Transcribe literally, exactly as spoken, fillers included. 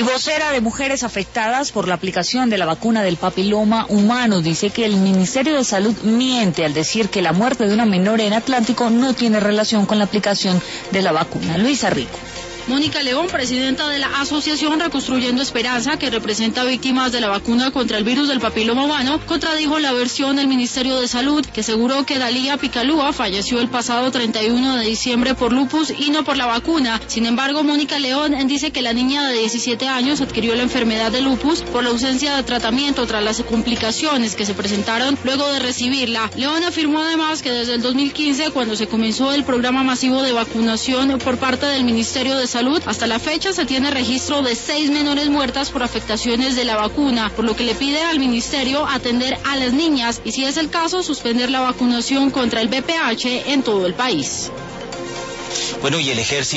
Y vocera de mujeres afectadas por la aplicación de la vacuna del papiloma humano dice que el Ministerio de Salud miente al decir que la muerte de una menor en Atlántico no tiene relación con la aplicación de la vacuna. Luisa Rico. Mónica León, presidenta de la Asociación Reconstruyendo Esperanza, que representa víctimas de la vacuna contra el virus del papiloma humano, contradijo la versión del Ministerio de Salud, que aseguró que Dalía Picalúa falleció el pasado treinta y uno de diciembre por lupus y no por la vacuna. Sin embargo, Mónica León dice que la niña de diecisiete años adquirió la enfermedad de lupus por la ausencia de tratamiento tras las complicaciones que se presentaron luego de recibirla. León afirmó además que desde el dos mil quince, cuando se comenzó el programa masivo de vacunación por parte del Ministerio de Salud, hasta la fecha se tiene registro de seis menores muertas por afectaciones de la vacuna, por lo que le pide al ministerio atender a las niñas y, si es el caso, suspender la vacunación contra el V P H en todo el país. Bueno, y el ejército